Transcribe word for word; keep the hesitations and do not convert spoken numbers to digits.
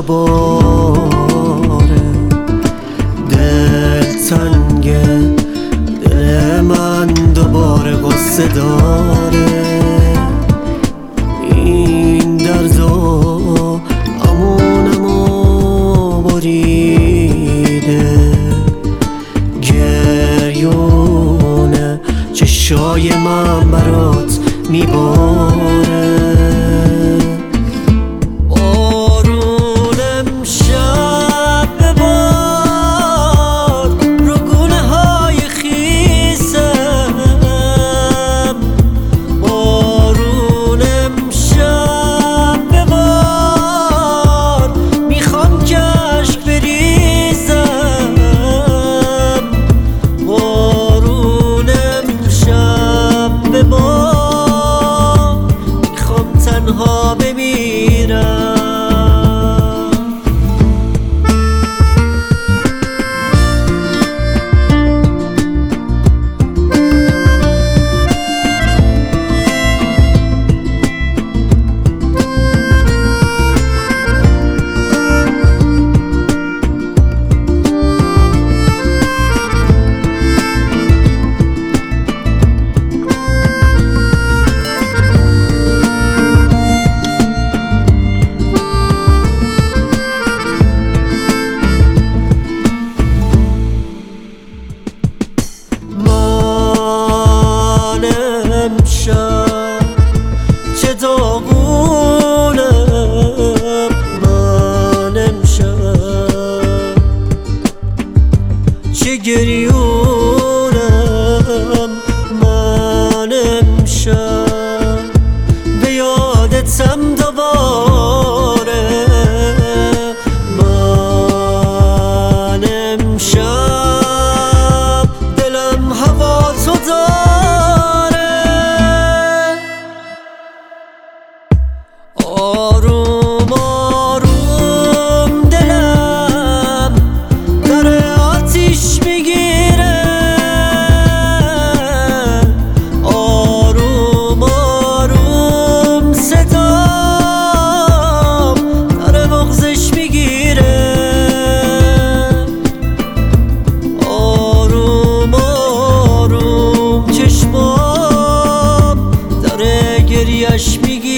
دوباره دل تنگه، دل من دوباره قصه داره. این دردو امونمو بریده، گریونه چشای من برات میباره. تنها بمیرم. امشب چه داغونم، من امشب چه گریونم، من امشب به یادتم دوباره. من امشب دلم هوا تو داره. آروم آروم دلم داره آتیش میگیره. آروم آروم صدام داره بغضش میگیره. آروم آروم چشمام داره گریش میگیره.